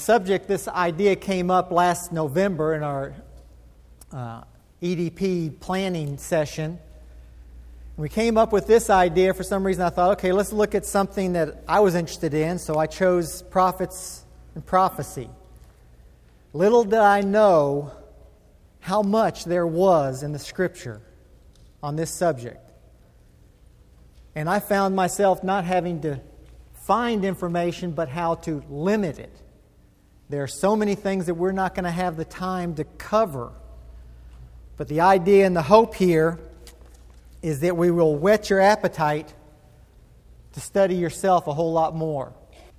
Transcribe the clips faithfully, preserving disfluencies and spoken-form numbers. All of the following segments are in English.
subject, this idea came up last November in our uh, E D P planning session. We came up with this idea. For some reason I thought, okay, let's look at something that I was interested in, so I chose prophets and prophecy. Little did I know how much there was in the Scripture on this subject. And I found myself not having to find information, but how to limit it. There are so many things that we're not going to have the time to cover. But the idea and the hope here is that we will whet your appetite to study yourself a whole lot more.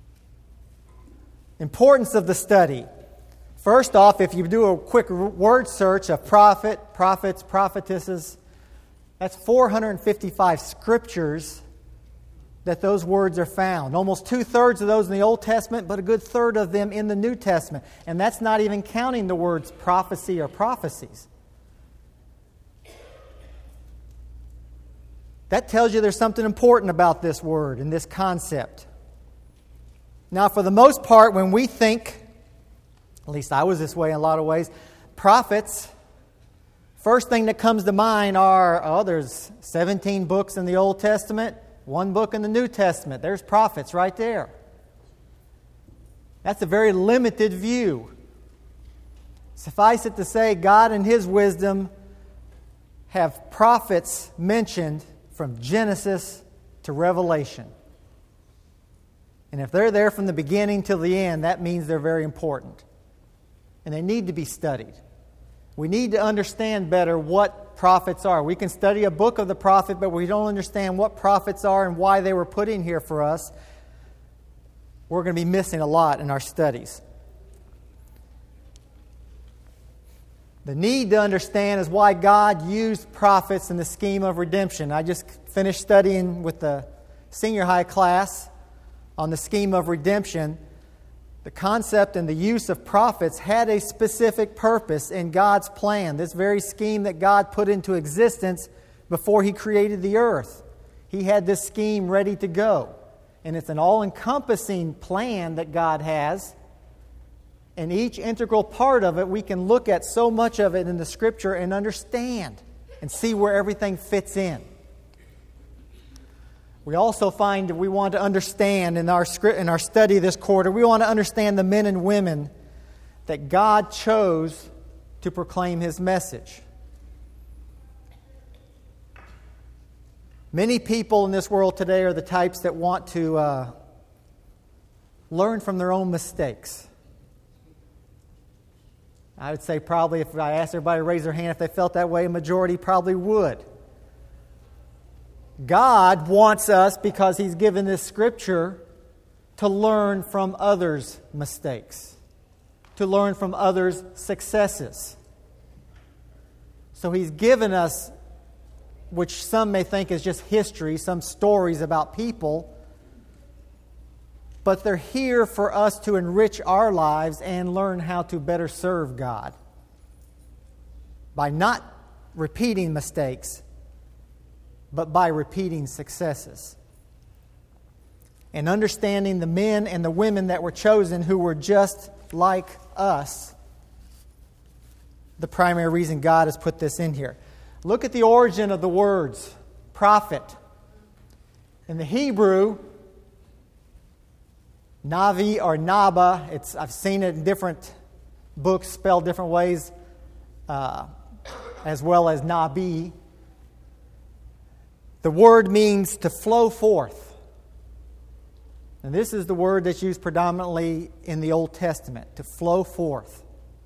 Importance of the study. First off, if you do a quick word search of prophet, prophets, prophetesses, that's four hundred fifty-five scriptures that those words are found. Almost two-thirds of those in the Old Testament, but a good third of them in the New Testament. And that's not even counting the words prophecy or prophecies. That tells you there's something important about this word and this concept. Now, for the most part, when we think, at least I was this way in a lot of ways, prophets, first thing that comes to mind are, oh, there's seventeen books in the Old Testament, one book in the New Testament. There's prophets right there. That's a very limited view. Suffice it to say, God in His wisdom have prophets mentioned from Genesis to Revelation. And if they're there from the beginning till the end, that means they're very important. And they need to be studied. We need to understand better what prophets are. We can study a book of the prophet, but we don't understand what prophets are and why they were put in here for us. We're going to be missing a lot in our studies. The need to understand is why God used prophets in the scheme of redemption. I just finished studying with the senior high class on the scheme of redemption. The concept and the use of prophets had a specific purpose in God's plan, this very scheme that God put into existence before He created the earth. He had this scheme ready to go. And it's an all-encompassing plan that God has. And each integral part of it, we can look at so much of it in the Scripture and understand and see where everything fits in. We also find that we want to understand in our in our study this quarter, we want to understand the men and women that God chose to proclaim His message. Many people in this world today are the types that want to uh, learn from their own mistakes. I would say probably if I asked everybody to raise their hand if they felt that way, a majority probably would. God wants us, because He's given this Scripture, to learn from others' mistakes, to learn from others' successes. So He's given us, which some may think is just history, some stories about people, but they're here for us to enrich our lives and learn how to better serve God by not repeating mistakes, but by repeating successes. And understanding the men and the women that were chosen who were just like us. The primary reason God has put this in here. Look at the origin of the words prophet. In the Hebrew, Navi or Naba, it's, I've seen it in different books spelled different ways, uh, as well as Nabi. The word means to flow forth. And this is the word that's used predominantly in the Old Testament, to flow forth.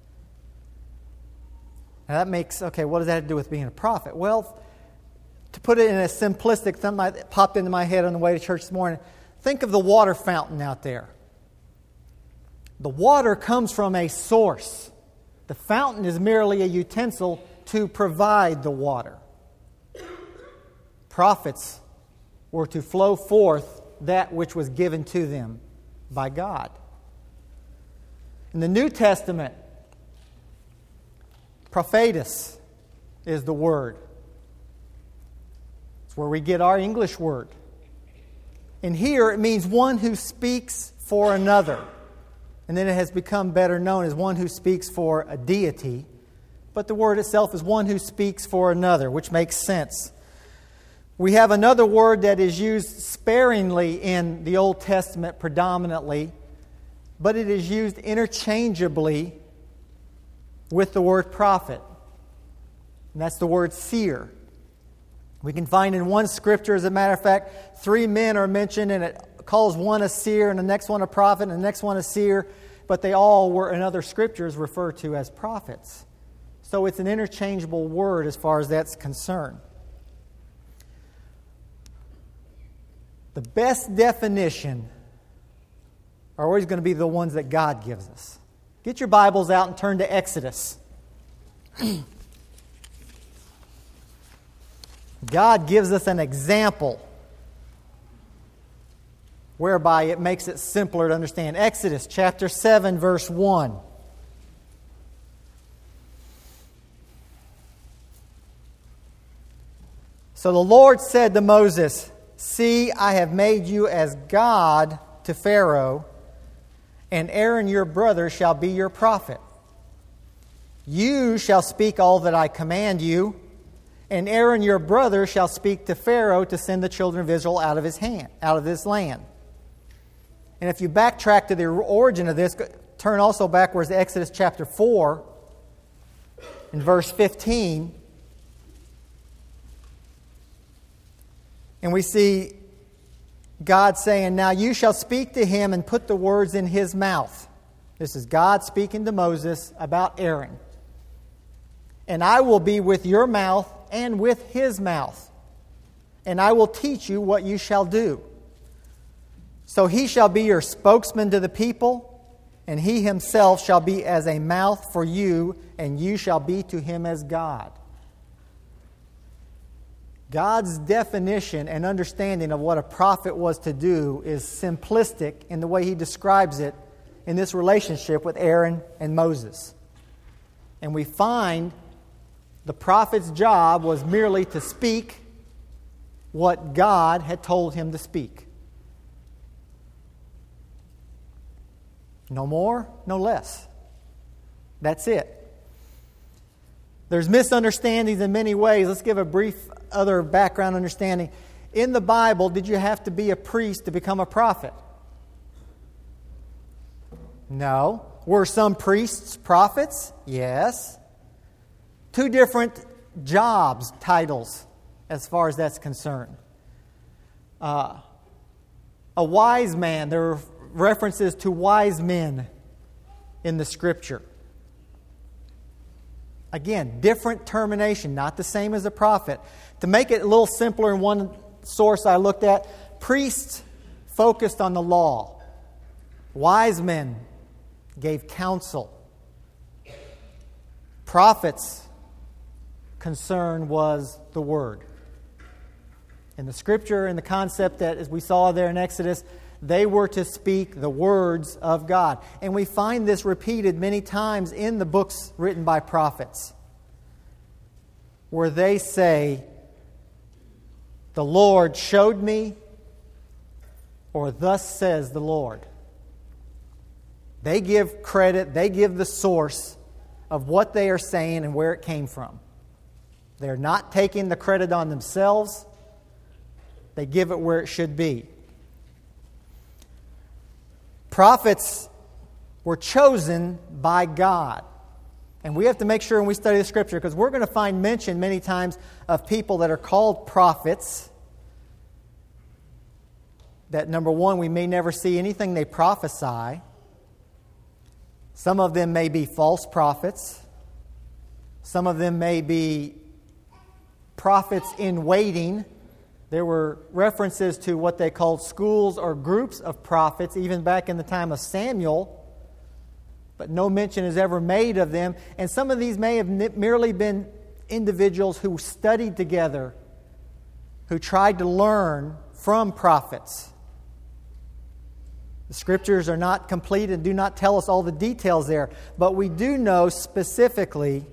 Now that makes, okay, what does that have to do with being a prophet? Well, to put it in a simplistic, something that popped into my head on the way to church this morning, think of the water fountain out there. The water comes from a source. The fountain is merely a utensil to provide the water. Prophets were to flow forth that which was given to them by God. In the New Testament, prophetus is the word. It's where we get our English word. And here it means one who speaks for another. and then it has become better known as one who speaks for a deity, but the word itself is one who speaks for another, which makes sense. We have another word that is used sparingly in the Old Testament predominantly, but it is used interchangeably with the word prophet, and that's the word seer. We can find in one scripture, as a matter of fact, three men are mentioned, and it calls one a seer, and the next one a prophet, and the next one a seer, but they all were in other scriptures referred to as prophets. So it's an interchangeable word as far as that's concerned. The best definition are always going to be the ones that God gives us. Get your Bibles out and turn to Exodus. God gives us an example whereby it makes it simpler to understand. Exodus chapter seven, verse one. So the Lord said to Moses, "See, I have made you as God to Pharaoh, and Aaron your brother shall be your prophet. You shall speak all that I command you, and Aaron your brother shall speak to Pharaoh to send the children of Israel out of his hand, out of this land." And if you backtrack to the origin of this, turn also backwards to Exodus chapter four, in verse fifteen. And we see God saying, "Now you shall speak to him and put the words in his mouth." This is God speaking to Moses about Aaron. "And I will be with your mouth and with his mouth, and I will teach you what you shall do. So he shall be your spokesman to the people, and he himself shall be as a mouth for you, and you shall be to him as God." God's definition and understanding of what a prophet was to do is simplistic in the way he describes it in this relationship with Aaron and Moses. And we find the prophet's job was merely to speak what God had told him to speak. No more, no less. That's it. There's misunderstandings in many ways. Let's give a brief other background understanding. In the Bible, did you have to be a priest to become a prophet? No. Were some priests prophets? Yes. Two different jobs, titles, as far as that's concerned. Uh, a wise man, there are references to wise men in the Scripture. Again, different termination, not the same as a prophet. To make it a little simpler, in one source I looked at, priests focused on the law. Wise men gave counsel. Prophets' concern was the Word. In the Scripture, in the concept that, as we saw there in Exodus, they were to speak the words of God. And we find this repeated many times in the books written by prophets, where they say, "The Lord showed me," or "Thus says the Lord." They give credit, they give the source of what they are saying and where it came from. They're not taking the credit on themselves. They give it where it should be. Prophets were chosen by God. And we have to make sure when we study the Scripture, because we're going to find mention many times of people that are called prophets, that number one, we may never see anything they prophesy. Some of them may be false prophets. Some of them may be prophets in waiting. There were references to what they called schools or groups of prophets, even back in the time of Samuel, but no mention is ever made of them. And some of these may have merely been individuals who studied together, who tried to learn from prophets. The Scriptures are not complete and do not tell us all the details there, but we do know specifically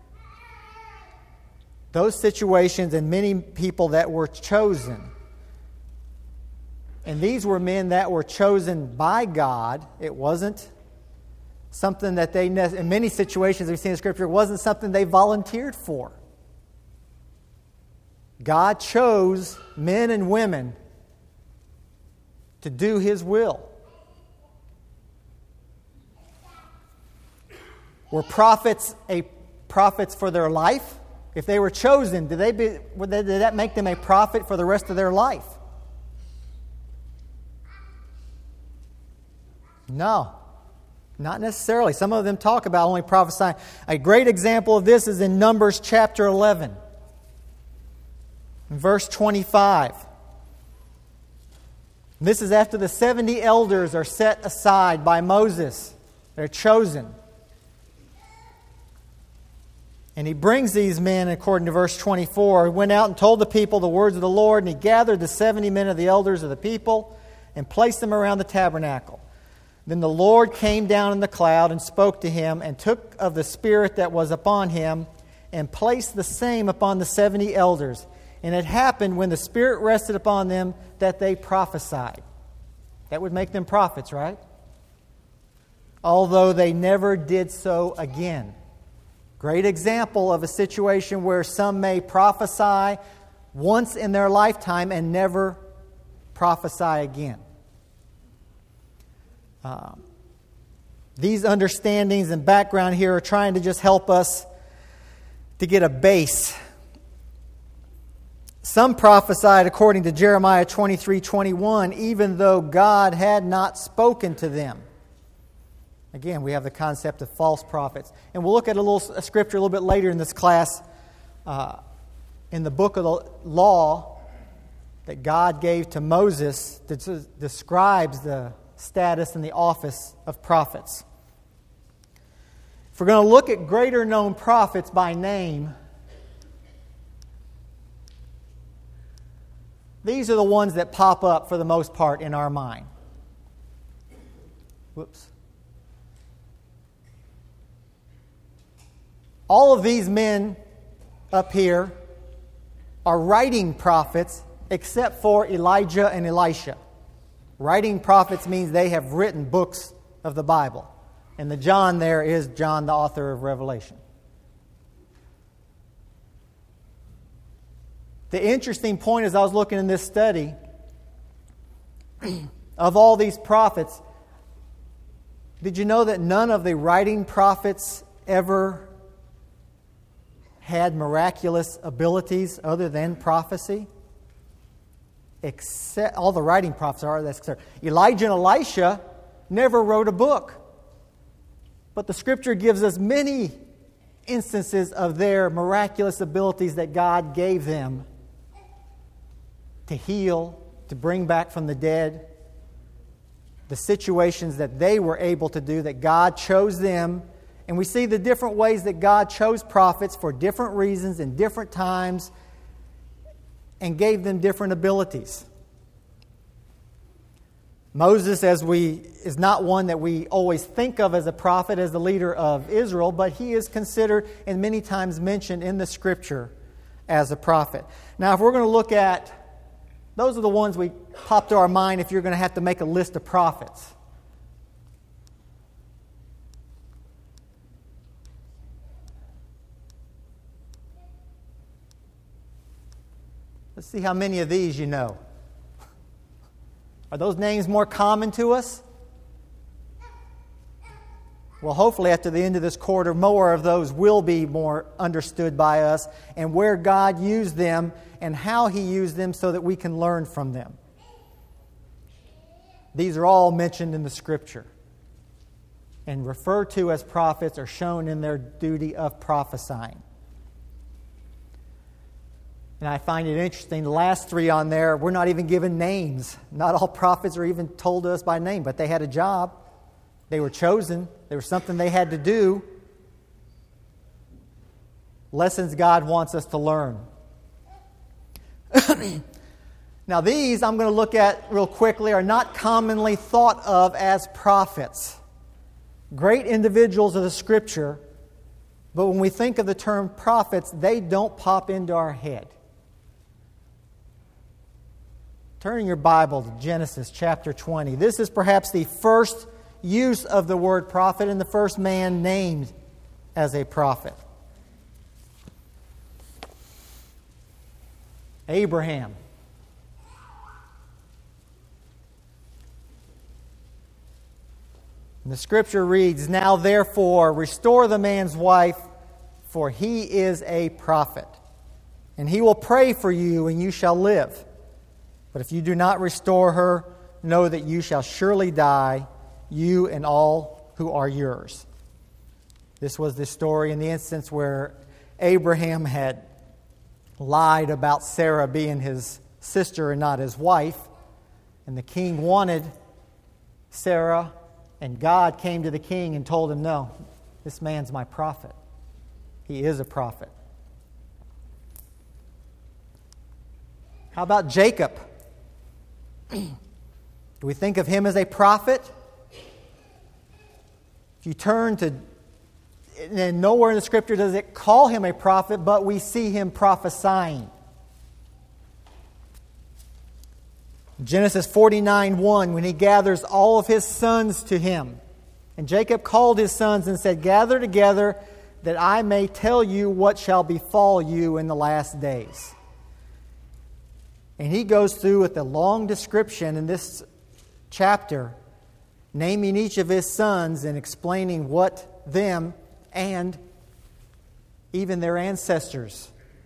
those situations and many people that were chosen. And these were men that were chosen by God. It wasn't something that they, in many situations we've seen in Scripture, wasn't something they volunteered for. God chose men and women to do His will. Were prophets a prophets for their life? If they were chosen, did they be, would they, did that make them a prophet for the rest of their life? No, not necessarily. Some of them talk about only prophesying. A great example of this is in Numbers chapter eleven, verse twenty-five. This is after the seventy elders are set aside by Moses. They're chosen. And he brings these men, according to verse twenty-four, he went out and told the people the words of the Lord, and he gathered the seventy men of the elders of the people and placed them around the tabernacle. Then the Lord came down in the cloud and spoke to him, and took of the Spirit that was upon him, and placed the same upon the seventy elders. And it happened when the Spirit rested upon them that they prophesied. That would make them prophets, right? Although they never did so again. Great example of a situation where some may prophesy once in their lifetime and never prophesy again. Uh, these understandings and background here are trying to just help us to get a base. Some prophesied according to Jeremiah twenty-three twenty-one, even though God had not spoken to them. Again, we have the concept of false prophets. And we'll look at a little a scripture a little bit later in this class uh, in the book of the law that God gave to Moses that describes the status and the office of prophets. If we're going to look at greater known prophets by name, these are the ones that pop up for the most part in our mind. Whoops. All of these men up here are writing prophets except for Elijah and Elisha. Writing prophets means they have written books of the Bible. And the John there is John, the author of Revelation. The interesting point as I was looking in this study, of all these prophets, did you know that none of the writing prophets ever had miraculous abilities other than prophecy? Except all the writing prophets are. That's clear. Elijah and Elisha never wrote a book, but the Scripture gives us many instances of their miraculous abilities that God gave them to heal, to bring back from the dead, the situations that they were able to do, that God chose them. And we see the different ways that God chose prophets for different reasons in different times and gave them different abilities. Moses, as we is not one that we always think of as a prophet, as the leader of Israel, but he is considered and many times mentioned in the Scripture as a prophet. Now, if we're going to look at, those are the ones we pop to our mind if you're going to have to make a list of prophets. Let's see how many of these you know. Are those names more common to us? Well, hopefully after the end of this quarter, more of those will be more understood by us, and where God used them and how He used them so that we can learn from them. These are all mentioned in the Scripture and referred to as prophets, or shown in their duty of prophesying. And I find it interesting, the last three on there, we're not even given names. Not all prophets are even told to us by name, but they had a job. They were chosen. There was something they had to do. Lessons God wants us to learn. Now these, I'm going to look at real quickly, are not commonly thought of as prophets. Great individuals of the Scripture, but when we think of the term prophets, they don't pop into our head. Turn your Bible to Genesis chapter twenty. This is perhaps the first use of the word prophet and the first man named as a prophet. Abraham. And the scripture reads, "Now therefore restore the man's wife, for he is a prophet. And he will pray for you, and you shall live. But if you do not restore her, know that you shall surely die, you and all who are yours." This was the story in the instance where Abraham had lied about Sarah being his sister and not his wife. And the king wanted Sarah, and God came to the king and told him, "No, this man's my prophet. He is a prophet." How about Jacob? Do we think of him as a prophet? If you turn to, and nowhere in the Scripture does it call him a prophet, but we see him prophesying. Genesis forty-nine one, when he gathers all of his sons to him. And Jacob called his sons and said, "Gather together, that I may tell you what shall befall you in the last days." And he goes through with a long description in this chapter, naming each of his sons and explaining what them and even their ancestors.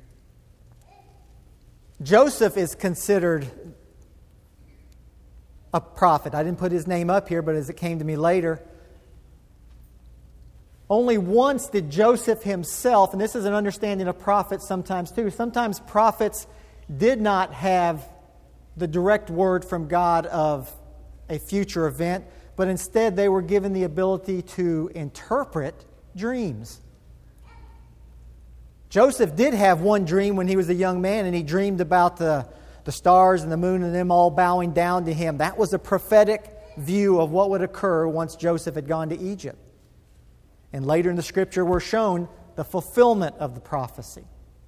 Joseph is considered a prophet. I didn't put his name up here, but as it came to me later, only once did Joseph himself, and this is an understanding of prophets sometimes too, sometimes prophets did not have the direct word from God of a future event, but instead they were given the ability to interpret dreams. Joseph did have one dream when he was a young man, and he dreamed about the, the stars and the moon and them all bowing down to him. That was a prophetic view of what would occur once Joseph had gone to Egypt. And later in the Scripture we're shown the fulfillment of the prophecy.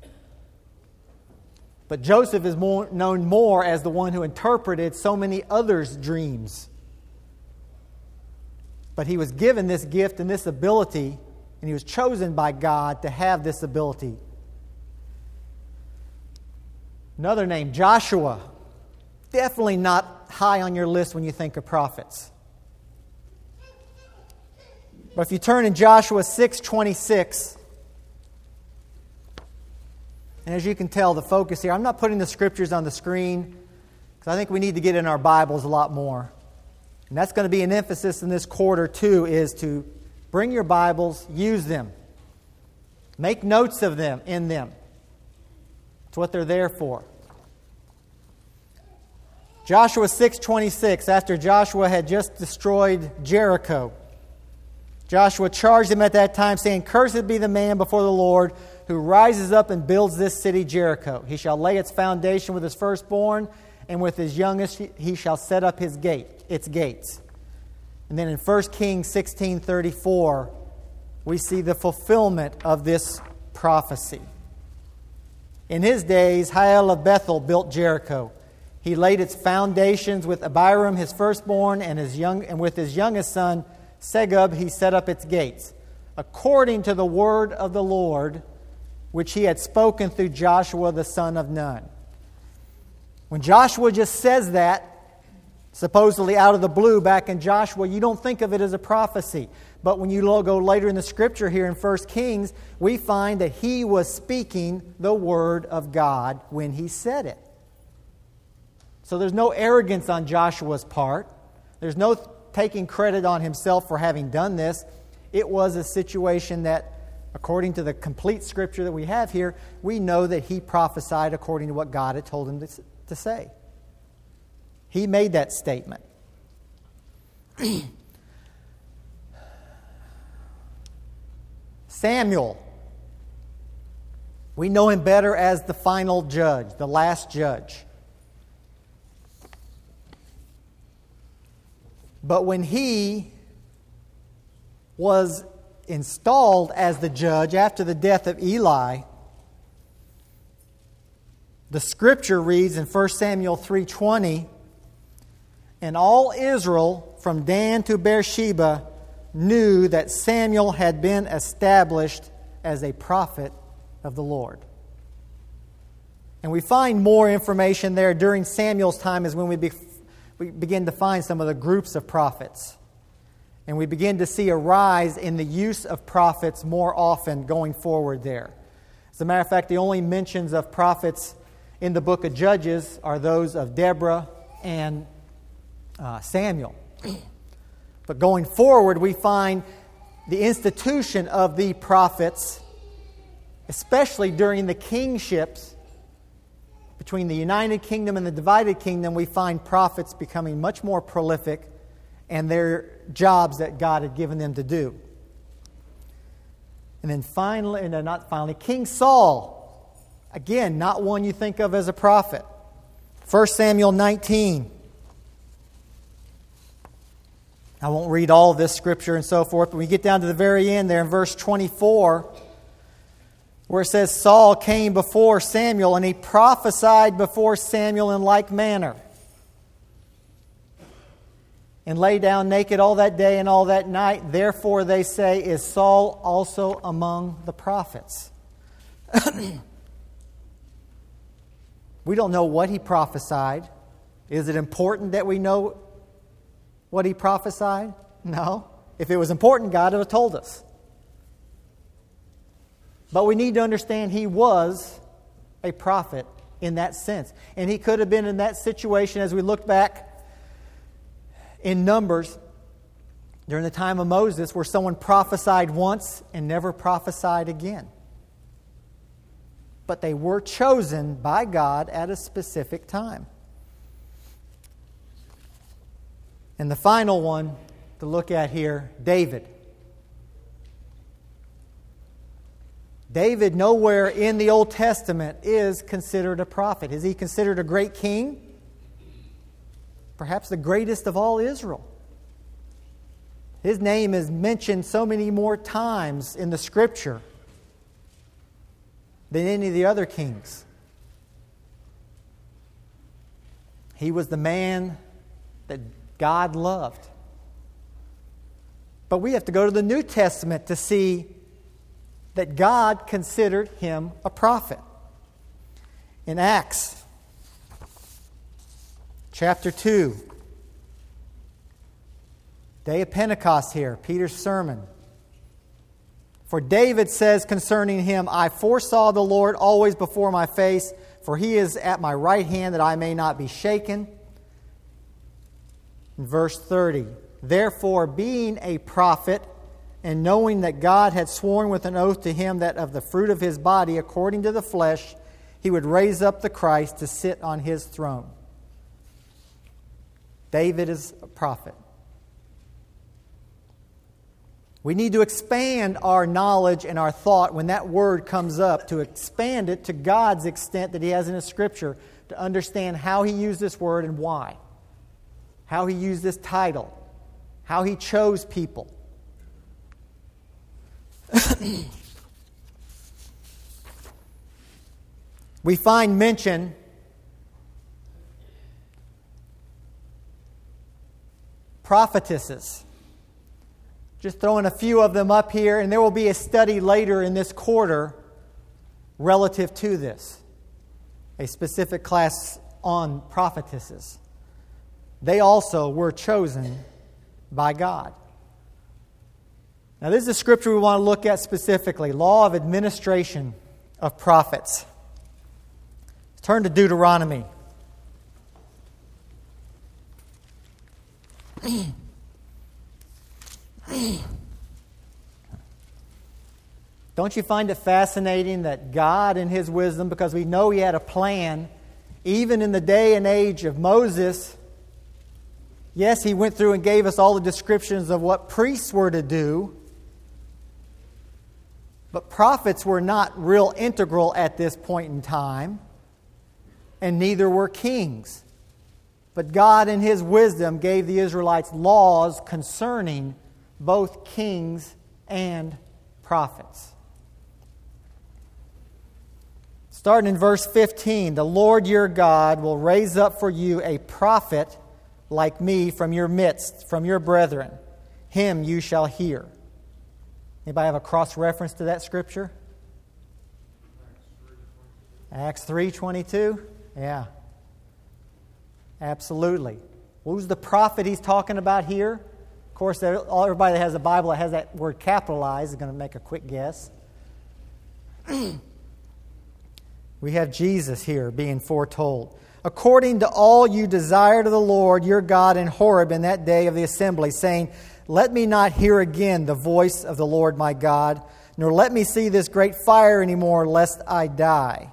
But Joseph is more, known more as the one who interpreted so many others' dreams. But he was given this gift and this ability, and he was chosen by God to have this ability. Another name, Joshua. Definitely not high on your list when you think of prophets. But if you turn in Joshua six twenty-six, and as you can tell, the focus here, I'm not putting the scriptures on the screen because I think we need to get in our Bibles a lot more. And that's going to be an emphasis in this quarter too, is to bring your Bibles, use them. Make notes of them, in them. It's what they're there for. Joshua six twenty-six, after Joshua had just destroyed Jericho, Joshua charged them at that time, saying, "Cursed be the man before the Lord who rises up and builds this city Jericho. He shall lay its foundation with his firstborn, and with his youngest he shall set up his gate, its gates." And then in First Kings sixteen thirty-four, we see the fulfillment of this prophecy. In his days, Hiel of Bethel built Jericho. He laid its foundations with Abiram his firstborn, and his young and with his youngest son Segub he set up its gates, according to the word of the Lord, which he had spoken through Joshua the son of Nun. When Joshua just says that, supposedly out of the blue back in Joshua, you don't think of it as a prophecy. But when you go later in the Scripture here in First Kings, we find that he was speaking the word of God when he said it. So there's no arrogance on Joshua's part. There's no taking credit on himself for having done this. It was a situation that, according to the complete Scripture that we have here, we know that he prophesied according to what God had told him to, to say. He made that statement. Samuel. We know him better as the final judge, the last judge. But when he was installed as the judge after the death of Eli, the Scripture reads in First Samuel three twenty, "And all Israel from Dan to Beersheba knew that Samuel had been established as a prophet of the Lord. And we find more information there during Samuel's time is when we, be, we begin to find some of the groups of prophets. And we begin to see a rise in the use of prophets more often going forward there. As a matter of fact, the only mentions of prophets in the book of Judges are those of Deborah and uh, Samuel. But going forward, we find the institution of the prophets, especially during the kingships between the United Kingdom and the divided kingdom. We find prophets becoming much more prolific and their jobs that God had given them to do. And then finally, and not finally, King Saul. Again, not one you think of as a prophet. First Samuel nineteen. I won't read all of this scripture and so forth, but we get down to the very end there in verse twenty-four, where it says, Saul came before Samuel, and he prophesied before Samuel in like manner, and lay down naked all that day and all that night. Therefore, they say, is Saul also among the prophets? We don't know what he prophesied. Is it important that we know what he prophesied? No. If it was important, God would have told us. But we need to understand he was a prophet in that sense. And he could have been in that situation as we look back in Numbers during the time of Moses, where someone prophesied once and never prophesied again. But they were chosen by God at a specific time. And the final one to look at here, David. David, nowhere in the Old Testament is considered a prophet. Is he considered a great king? Perhaps the greatest of all Israel. His name is mentioned so many more times in the Scripture than any of the other kings. He was the man that God loved. But we have to go to the New Testament to see that God considered him a prophet. In Acts chapter two, day of Pentecost here, Peter's sermon. For David says concerning him, I foresaw the Lord always before my face, for he is at my right hand that I may not be shaken. In verse thirty, therefore being a prophet, and knowing that God had sworn with an oath to him that of the fruit of his body, according to the flesh, he would raise up the Christ to sit on his throne. David is a prophet. We need to expand our knowledge and our thought when that word comes up, to expand it to God's extent that he has in his Scripture, to understand how he used this word and why. How he used this title. How he chose people. We find mention prophetesses. Just throwing a few of them up here, and there will be a study later in this quarter relative to this. A specific class on prophetesses. They also were chosen by God. Now, this is a scripture we want to look at specifically. Law of administration of prophets. Turn to Deuteronomy. Don't you find it fascinating that God in his wisdom, because we know he had a plan, even in the day and age of Moses, yes, he went through and gave us all the descriptions of what priests were to do, but prophets were not real integral at this point in time, and neither were kings. But God in his wisdom gave the Israelites laws concerning both kings and prophets. Starting in verse fifteen, the Lord your God will raise up for you a prophet like me from your midst, from your brethren. Him you shall hear. Anybody have a cross-reference to that scripture? Acts three twenty-two? Yeah. Absolutely. Who's the prophet he's talking about here? Of course, everybody that has a Bible that has that word capitalized is going to make a quick guess. We have Jesus here being foretold. According to all you desired of the Lord your God in Horeb in that day of the assembly, saying, let me not hear again the voice of the Lord my God, nor let me see this great fire anymore, lest I die.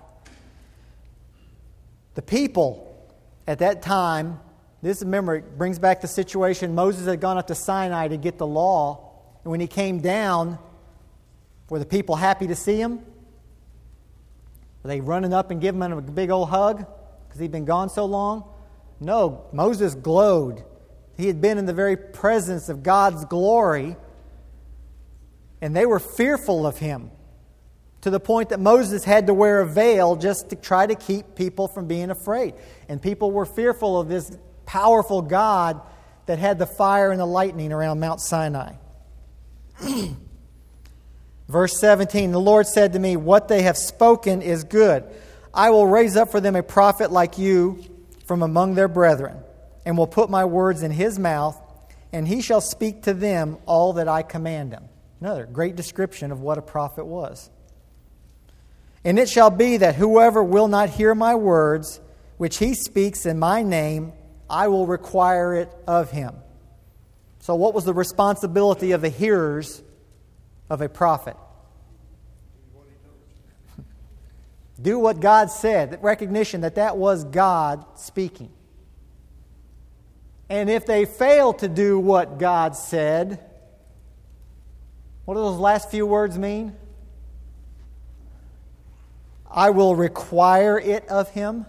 The people at that time, this, remember, it brings back the situation. Moses had gone up to Sinai to get the law, and when he came down, were the people happy to see him? Were they running up and giving him a big old hug because he'd been gone so long? No, Moses glowed. He had been in the very presence of God's glory, and they were fearful of him to the point that Moses had to wear a veil just to try to keep people from being afraid. And people were fearful of this powerful God that had the fire and the lightning around Mount Sinai. Verse seventeen, the Lord said to me, what they have spoken is good. I will raise up for them a prophet like you from among their brethren, and will put my words in his mouth, and he shall speak to them all that I command him. Another great description of what a prophet was. And it shall be that whoever will not hear my words, which he speaks in my name, I will require it of him. So what was the responsibility of the hearers of a prophet? Do what God said. That recognition that that was God speaking. And if they fail to do what God said, what do those last few words mean? I will require it of him.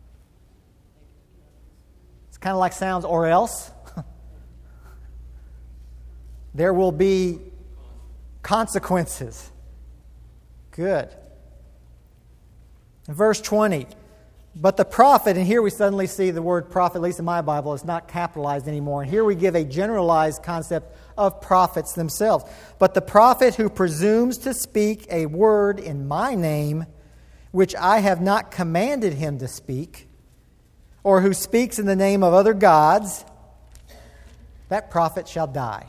It's kind of like sounds or else. There will be consequences. Good. In verse twenty, but the prophet, and here we suddenly see the word prophet, at least in my Bible, is not capitalized anymore. And here we give a generalized concept of prophets themselves. But the prophet who presumes to speak a word in my name, which I have not commanded him to speak, or who speaks in the name of other gods, that prophet shall die.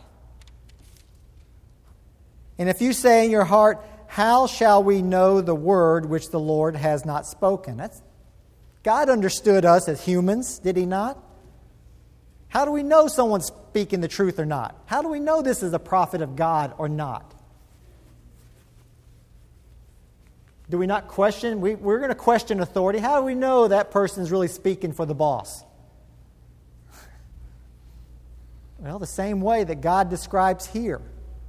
And if you say in your heart, how shall we know the word which the Lord has not spoken? That's, God understood us as humans, did he not? How do we know someone's speaking the truth or not? How do we know this is a prophet of God or not? Do we not question? We, we're going to question authority. How do we know that person is really speaking for the boss? Well, the same way that God describes here.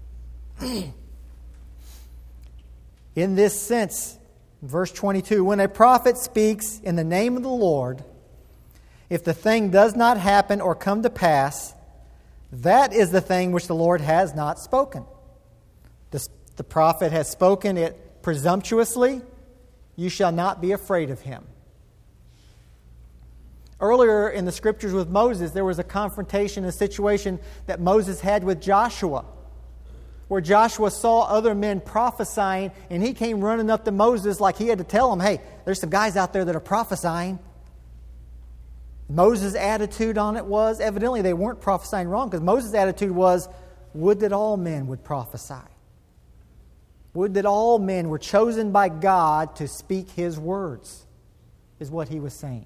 In this sense, verse twenty-two, when a prophet speaks in the name of the Lord, if the thing does not happen or come to pass, that is the thing which the Lord has not spoken. The, the prophet has spoken it presumptuously. You shall not be afraid of him. Earlier in the scriptures with Moses, there was a confrontation, a situation that Moses had with Joshua, where Joshua saw other men prophesying, and he came running up to Moses like he had to tell him, hey, there's some guys out there that are prophesying. Moses' attitude on it was, evidently they weren't prophesying wrong, because Moses' attitude was, would that all men would prophesy. Would that all men were chosen by God to speak his words, is what he was saying.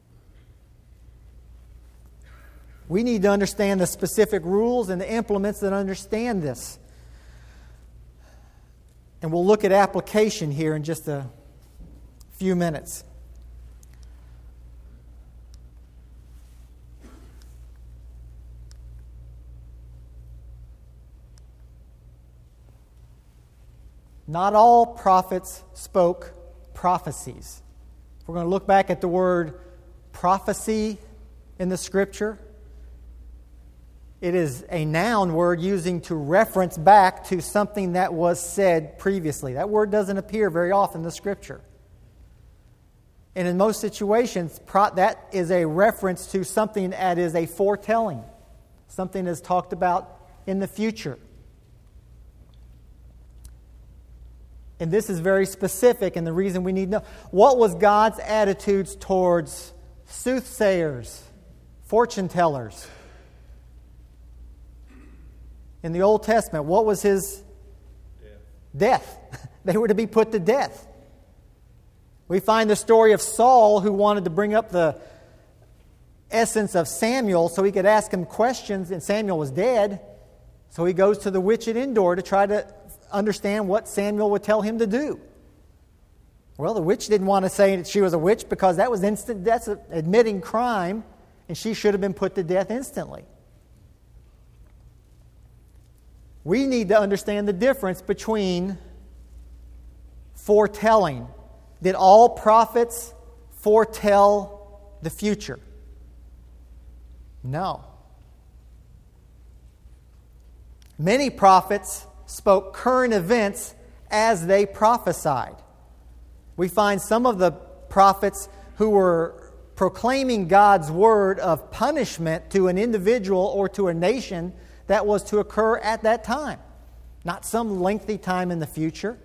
We need to understand the specific rules and the implements that understand this. And we'll look at application here in just a few minutes. Not all prophets spoke prophecies. We're going to look back at the word prophecy in the Scripture. It is a noun word using to reference back to something that was said previously. That word doesn't appear very often in the Scripture. And in most situations, pro- that is a reference to something that is a foretelling, something that's talked about in the future. And this is very specific, and the reason we need to know. What was God's attitudes towards soothsayers, fortune tellers? In the Old Testament, what was his death? Death. They were to be put to death. We find the story of Saul, who wanted to bring up the essence of Samuel so he could ask him questions, and Samuel was dead. So he goes to the witch at Endor to try to understand what Samuel would tell him to do. Well, the witch didn't want to say that she was a witch because that was instant, that's admitting crime, and she should have been put to death instantly. We need to understand the difference between foretelling. Did all prophets foretell the future? No. Many prophets spoke current events as they prophesied. We find some of the prophets who were proclaiming God's word of punishment to an individual or to a nation that was to occur at that time, not some lengthy time in the future.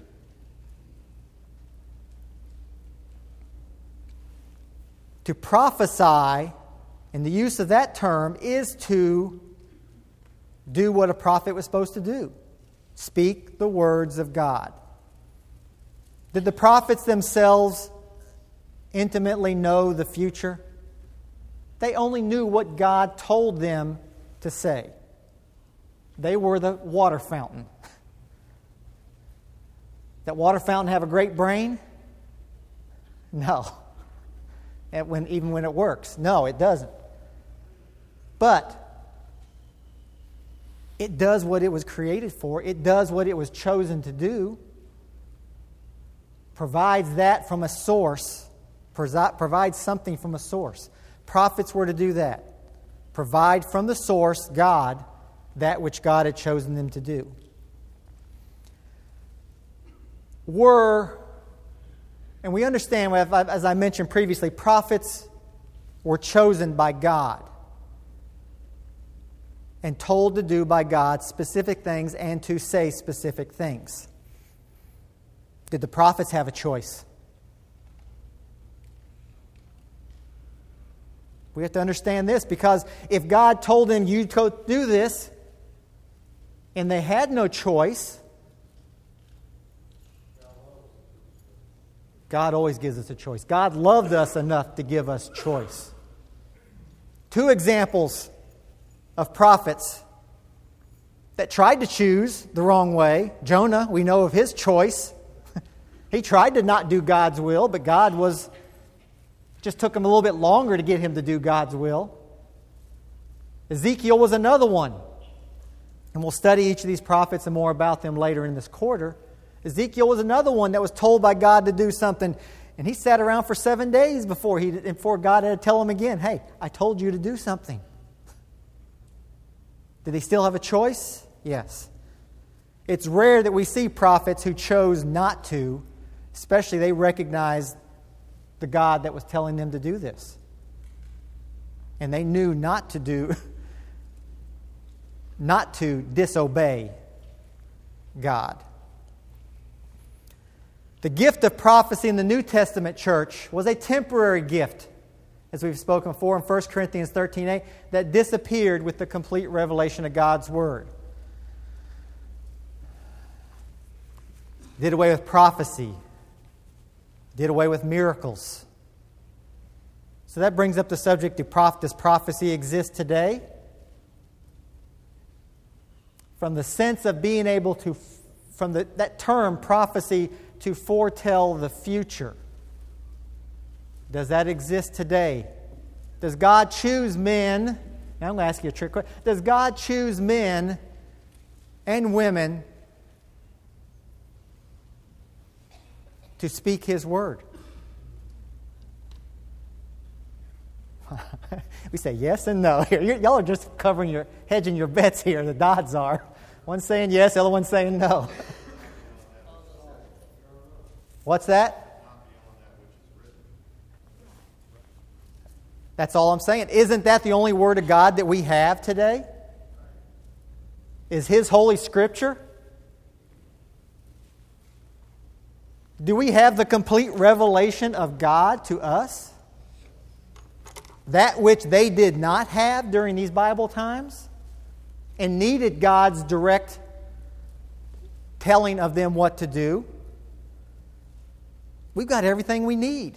To prophesy, and the use of that term, is to do what a prophet was supposed to do. Speak the words of God. Did the prophets themselves intimately know the future? They only knew what God told them to say. They were the water fountain. That water fountain have a great brain? No. And when, even when it works. No, it doesn't. But it does what it was created for. It does what it was chosen to do. Provides that from a source. Provides something from a source. Prophets were to do that. Provide from the source, God, that which God had chosen them to do. Were, and we understand, as I mentioned previously, prophets were chosen by God and told to do by God specific things and to say specific things. Did the prophets have a choice? We have to understand this, because if God told them, you go do this, and they had no choice, God always gives us a choice. God loved us enough to give us choice. Two examples of prophets that tried to choose the wrong way. Jonah, we know of his choice. He tried to not do God's will, but God was just took him a little bit longer to get him to do God's will. Ezekiel was another one. And we'll study each of these prophets and more about them later in this quarter. Ezekiel was another one that was told by God to do something. And he sat around for seven days before, he, before God had to tell him again, hey, I told you to do something. Did he still have a choice? Yes. It's rare that we see prophets who chose not to, especially they recognized the God that was telling them to do this. And they knew not to do, not to disobey God. The gift of prophecy in the New Testament church was a temporary gift, as we've spoken before in First Corinthians thirteen eight, that disappeared with the complete revelation of God's Word. Did away with prophecy. Did away with miracles. So that brings up the subject, do prof- does prophecy exist today? From the sense of being able to, from the, that term, prophecy, to foretell the future. Does that exist today? Does God choose men? Now I'm going to ask you a trick question. Does God choose men and women to speak His word? We say yes and no. Here, y'all are just covering your, hedging your bets here. The odds are. One's saying yes, the other one's saying no. What's that? That's all I'm saying. Isn't that the only Word of God that we have today? Is His Holy Scripture? Do we have the complete revelation of God to us? That which they did not have during these Bible times and needed God's direct telling of them what to do. We've got everything we need.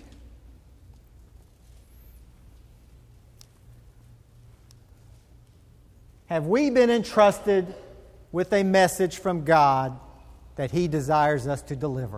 Have we been entrusted with a message from God that He desires us to deliver?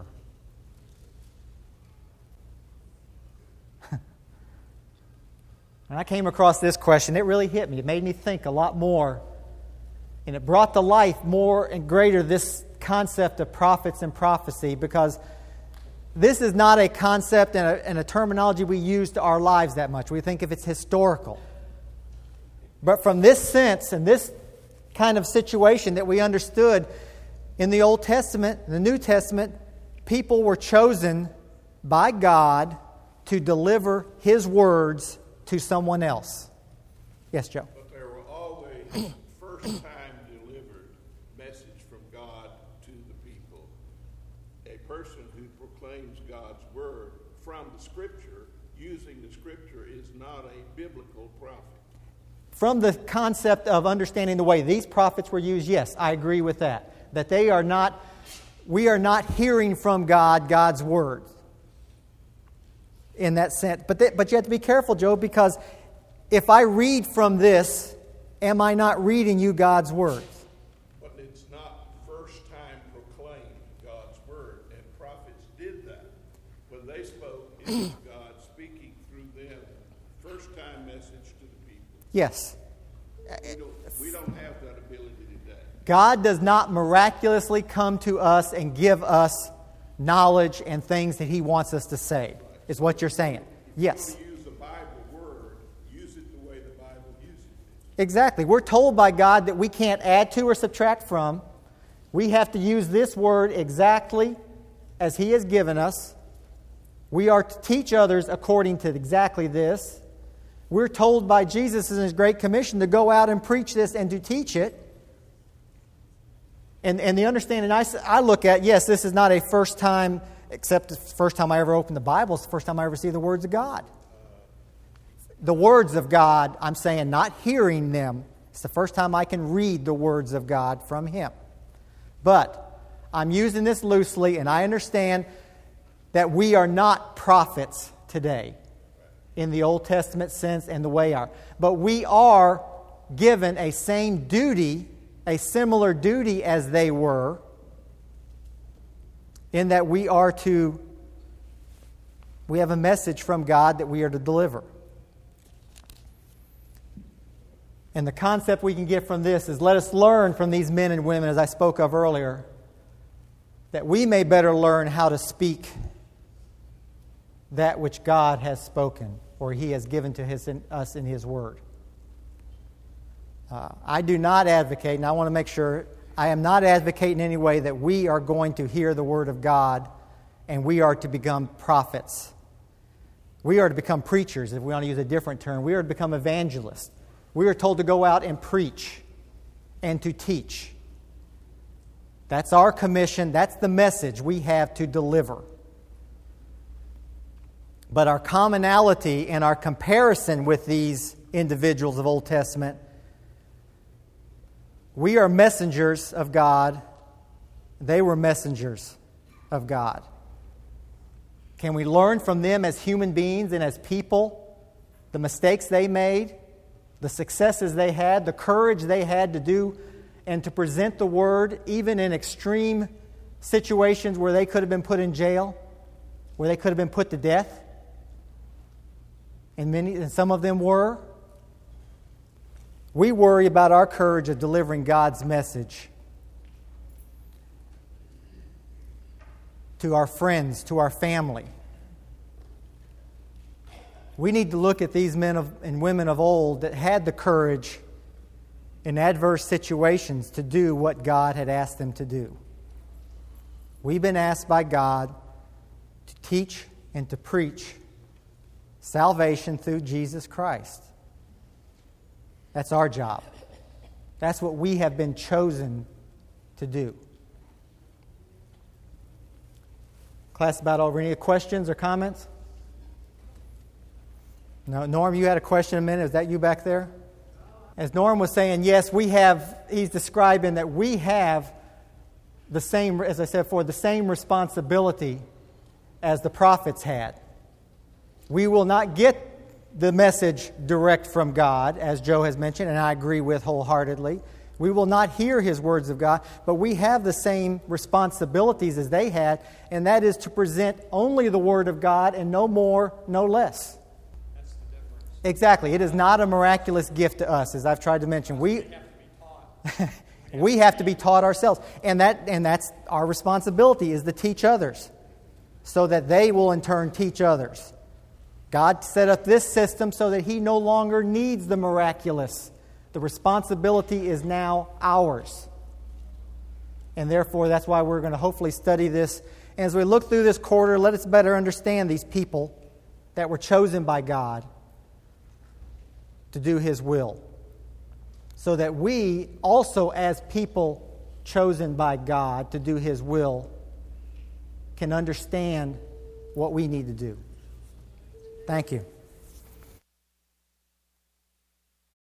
When I came across this question, it really hit me. It made me think a lot more. And it brought to life more and greater this concept of prophets and prophecy, because this is not a concept and a, and a terminology we use to our lives that much. We think if it's historical. But from this sense and this kind of situation that we understood in the Old Testament, the New Testament, people were chosen by God to deliver His words to someone else. Yes, Joe? But there were always first-time delivered message from God to the people. A person who proclaims God's word from the Scripture, using the Scripture, is not a biblical prophet. From the concept of understanding the way these prophets were used, yes, I agree with that. That they are not, we are not hearing from God, God's word. In that sense. But, th- but you have to be careful, Joe, because if I read from this, am I not reading you God's words? But it's not first time proclaimed God's word, and prophets did that. When they spoke, it was God speaking through them, first time message to the people. Yes. We don't, we don't have that ability today. God does not miraculously come to us and give us knowledge and things that He wants us to say. Is what you're saying. Yes. If you use the Bible word, use it the way the Bible uses it. Exactly. We're told by God that we can't add to or subtract from. We have to use this word exactly as He has given us. We are to teach others according to exactly this. We're told by Jesus in His Great Commission to go out and preach this and to teach it. And, and the understanding I, I look at, yes, this is not a first time, except the first time I ever opened the Bible. It's the first time I ever see the words of God. The words of God, I'm saying, not hearing them. It's the first time I can read the words of God from Him. But I'm using this loosely, and I understand that we are not prophets today in the Old Testament sense and the way are. But we are given a same duty, a similar duty as they were, in that we are to, we have a message from God that we are to deliver. And the concept we can get from this is, let us learn from these men and women, as I spoke of earlier, that we may better learn how to speak that which God has spoken or He has given to his, in, us in His Word. Uh, I do not advocate, and I want to make sure, I am not advocating in any way that we are going to hear the Word of God and we are to become prophets. We are to become preachers, if we want to use a different term. We are to become evangelists. We are told to go out and preach and to teach. That's our commission. That's the message we have to deliver. But our commonality and our comparison with these individuals of Old Testament, we are messengers of God. They were messengers of God. Can we learn from them as human beings and as people, the mistakes they made, the successes they had, the courage they had to do and to present the Word, even in extreme situations where they could have been put in jail, where they could have been put to death? And many, and some of them were. We worry about our courage of delivering God's message to our friends, to our family. We need to look at these men of, and women of old that had the courage in adverse situations to do what God had asked them to do. We've been asked by God to teach and to preach salvation through Jesus Christ. That's our job. That's what we have been chosen to do. Class about over. Any questions or comments? No, Norm, you had a question a minute. Is that you back there? As Norm was saying, yes, we have, he's describing that we have the same, as I said before, the same responsibility as the prophets had. We will not get the message direct from God, as Joe has mentioned, and I agree with wholeheartedly. We will not hear his words of God, but we have the same responsibilities as they had, and that is to present only the Word of God and no more, no less. That's the difference. Exactly. It is not a miraculous gift to us, as I've tried to mention. We, We have to be taught. we have to be taught ourselves, and that and that's our responsibility, is to teach others, so that they will in turn teach others. God set up this system so that He no longer needs the miraculous. The responsibility is now ours. And therefore, that's why we're going to hopefully study this. And as we look through this quarter, let us better understand these people that were chosen by God to do His will, so that we also, as people chosen by God to do His will, can understand what we need to do. Thank you.